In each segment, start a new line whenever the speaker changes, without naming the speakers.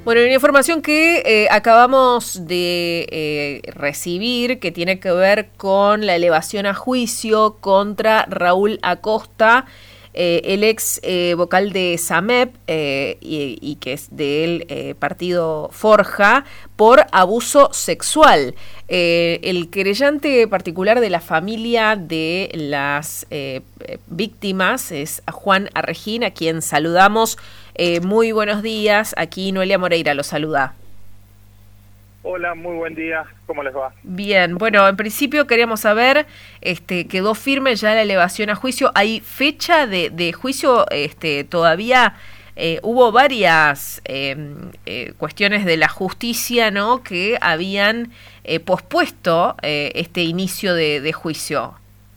Bueno, una información que acabamos de recibir que tiene que ver con la elevación a juicio contra Raúl Acosta, el ex vocal de SAMEP y que es del partido Forja, por abuso sexual. El querellante particular de la familia de las víctimas es Juan Arrejín, a quien saludamos. Muy buenos días, aquí Noelia Moreira lo saluda.
Hola, muy buen día, ¿cómo les va?
Bien, bueno, en principio queríamos saber, quedó firme ya la elevación a juicio. ¿Hay fecha de juicio? Todavía hubo varias cuestiones de la justicia, ¿no?, que habían pospuesto este inicio de juicio.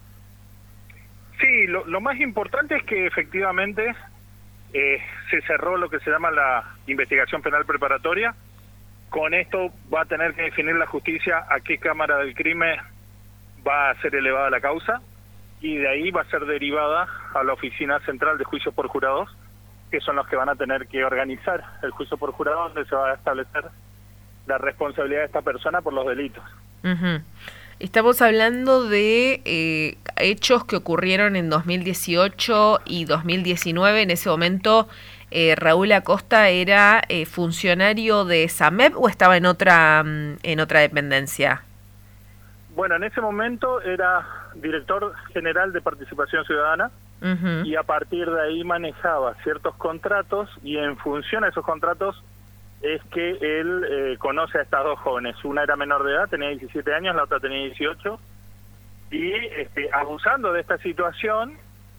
Sí, lo más importante es que efectivamente se cerró lo que se llama la investigación penal preparatoria. Con esto va a tener que definir la justicia a qué cámara del crimen va a ser elevada la causa, y de ahí va a ser derivada a la Oficina Central de Juicios por Jurados, que son los que van a tener que organizar el juicio por jurado, donde se va a establecer la responsabilidad de esta persona por los delitos.
Uh-huh. Estamos hablando de hechos que ocurrieron en 2018 y 2019. En ese momento, Raúl Acosta era funcionario de SAMEP o estaba en otra dependencia.
Bueno, en ese momento era director general de Participación Ciudadana. Uh-huh. Y a partir de ahí manejaba ciertos contratos, y en función a esos contratos es que él conoce a estas dos jóvenes. Una era menor de edad, tenía 17 años, la otra tenía 18, y abusando de esta situación,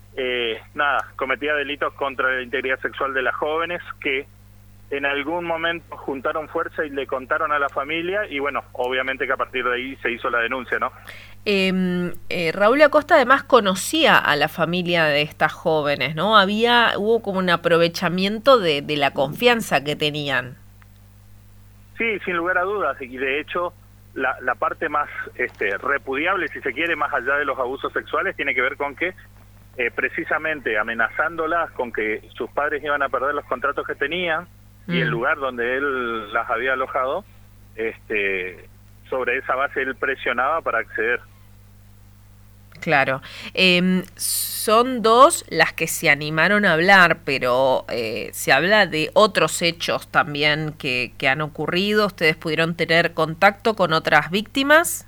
cometía delitos contra la integridad sexual de las jóvenes, que en algún momento juntaron fuerza y le contaron a la familia, y bueno, obviamente que a partir de ahí se hizo la denuncia, ¿no?
Raúl Acosta además conocía a la familia de estas jóvenes, ¿no? Hubo como un aprovechamiento de la confianza que tenían.
Sí, sin lugar a dudas, y de hecho la parte más repudiable, si se quiere, más allá de los abusos sexuales, tiene que ver con que precisamente amenazándolas con que sus padres iban a perder los contratos que tenían y el lugar donde él las había alojado, sobre esa base él presionaba para acceder.
Claro. Son dos las que se animaron a hablar, pero se habla de otros hechos también que han ocurrido. ¿Ustedes pudieron tener contacto con otras víctimas?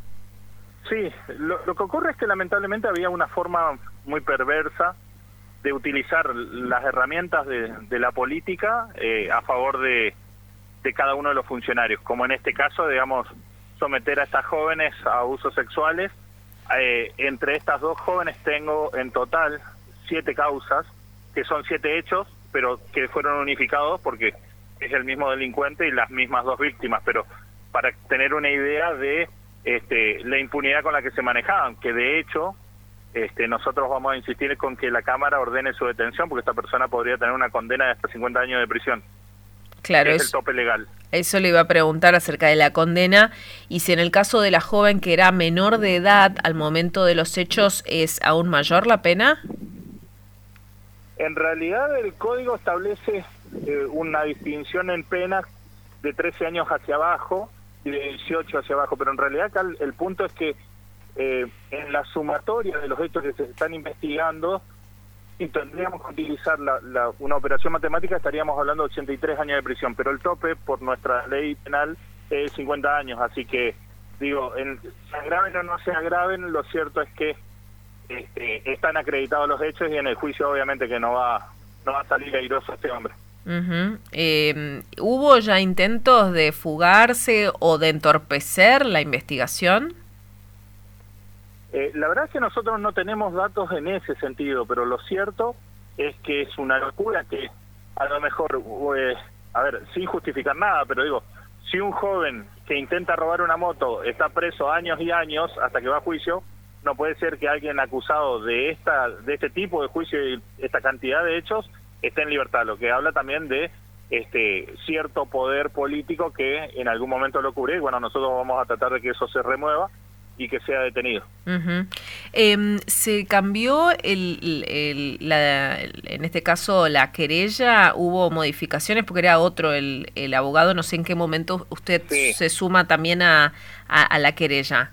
Sí, lo que ocurre es que lamentablemente había una forma muy perversa de utilizar las herramientas de la política a favor de cada uno de los funcionarios, como en este caso, digamos, someter a estas jóvenes a abusos sexuales. Entre estas dos jóvenes tengo en total 7 causas, que son 7 hechos, pero que fueron unificados porque es el mismo delincuente y las mismas dos víctimas, pero para tener una idea de la impunidad con la que se manejaban, que de hecho nosotros vamos a insistir con que la Cámara ordene su detención, porque esta persona podría tener una condena de hasta 50 años de prisión.
Claro,
es el tope legal.
Eso le iba a preguntar acerca de la condena, y si en el caso de la joven que era menor de edad al momento de los hechos, ¿es aún mayor la pena?
En realidad el código establece una distinción en penas de 13 años hacia abajo y de 18 hacia abajo, pero en realidad acá el punto es que en la sumatoria de los hechos que se están investigando, y tendríamos que utilizar una operación matemática, estaríamos hablando de 83 años de prisión, pero el tope por nuestra ley penal es 50 años, así que, digo, se agraven o no se agraven, lo cierto es que están acreditados los hechos, y en el juicio obviamente que no va a salir airoso este hombre.
Uh-huh. ¿Hubo ya intentos de fugarse o de entorpecer la investigación?
La verdad es que nosotros no tenemos datos en ese sentido, pero lo cierto es que es una locura que a lo mejor, sin justificar nada, pero digo, si un joven que intenta robar una moto está preso años y años hasta que va a juicio, no puede ser que alguien acusado de este tipo de juicio y esta cantidad de hechos esté en libertad, lo que habla también de cierto poder político que en algún momento lo cubre, y bueno, nosotros vamos a tratar de que eso se remueva, y que sea detenido.
¿Se cambió en este caso la querella? ¿Hubo modificaciones? Porque era otro el abogado, no sé en qué momento usted se suma también a la querella.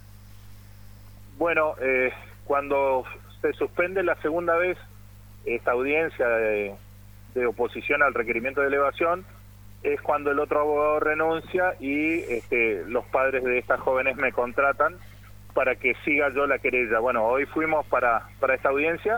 Bueno, cuando se suspende la segunda vez esta audiencia de oposición al requerimiento de elevación, es cuando el otro abogado renuncia y los padres de estas jóvenes me contratan para que siga yo la querella. Bueno, hoy fuimos para esta audiencia,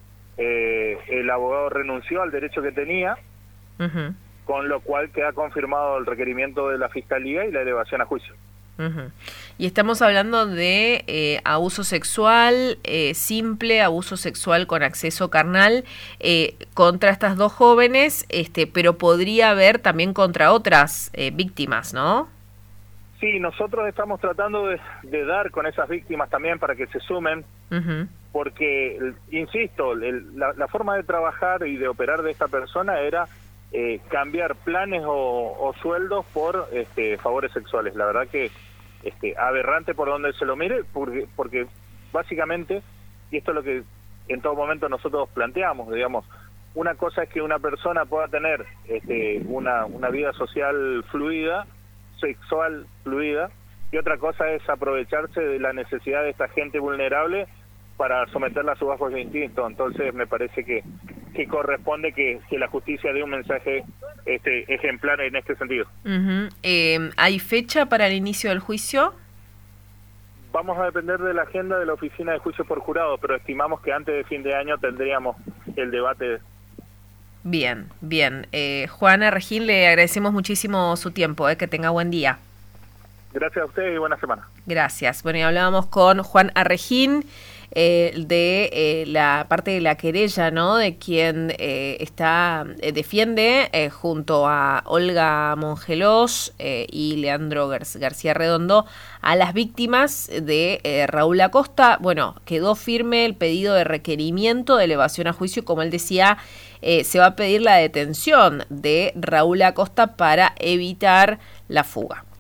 el abogado renunció al derecho que tenía, con lo cual queda confirmado el requerimiento de la Fiscalía y la elevación a juicio.
Y estamos hablando de abuso sexual simple, abuso sexual con acceso carnal contra estas dos jóvenes, pero podría haber también contra otras víctimas, ¿no?
Sí, nosotros estamos tratando de dar con esas víctimas también para que se sumen, porque, insisto, la forma de trabajar y de operar de esta persona era cambiar planes o sueldos por favores sexuales. La verdad que aberrante por donde se lo mire, porque básicamente, y esto es lo que en todo momento nosotros planteamos, digamos, una cosa es que una persona pueda tener una vida social fluida, sexual fluida, y otra cosa es aprovecharse de la necesidad de esta gente vulnerable para someterla a sus bajos instintos. Entonces me parece que corresponde que la justicia dé un mensaje ejemplar en este sentido.
¿Hay fecha para el inicio del juicio?
Vamos a depender de la agenda de la Oficina de Juicio por Jurado, pero estimamos que antes de fin de año tendríamos el debate.
Bien. Juana Regín, le agradecemos muchísimo su tiempo, que tenga buen día.
Gracias a usted y buena semana.
Gracias. Bueno, y hablábamos con Juan Arreguín de la parte de la querella, ¿no? De quien defiende junto a Olga Mongelós y Leandro García Redondo a las víctimas de Raúl Acosta. Bueno, quedó firme el pedido de requerimiento de elevación a juicio. Como él decía, se va a pedir la detención de Raúl Acosta para evitar la fuga.